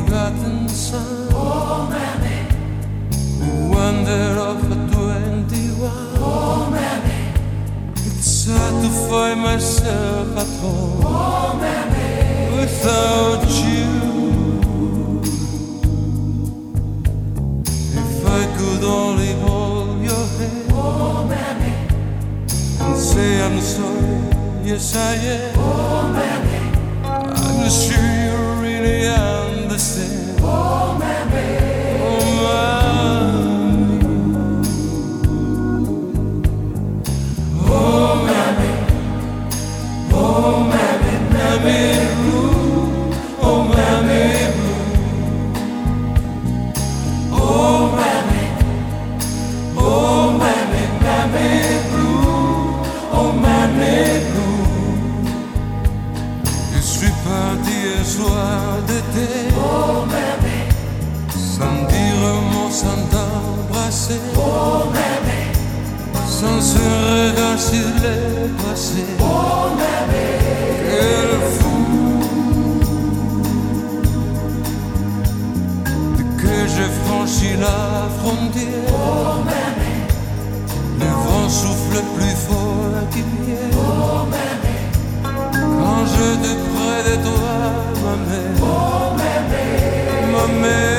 forgotten son. Oh, mammy. Who wandered off at 21. Oh, mammy. It's hard to find myself at home. Oh, mammy. Without you. If I could only hold your hand. Oh, mammy. And say I'm sorry. Yes, I am. Oh, mammy. I'm sure you really understand. Oh, mammy. Oh, mommy. Oh, mammy. Oh, mammy, mammy blue. Oh, mammy blue. Oh, mammy. Oh, mammy, mammy blue. Oh, mammy blue. Je suis parti un soir d'été. Oh, mammy. Sans dire un mot, sans t'embrasser. Oh, mammy. Sans se regard sur les passés. Oh, mammy. Quel fou. Que j'ai franchi la frontière. Oh, mammy. Le vent souffle plus fort qu'hier. Oh, mammy. Quand je te près de toi, ma mère. Oh, mammy. Ma mère.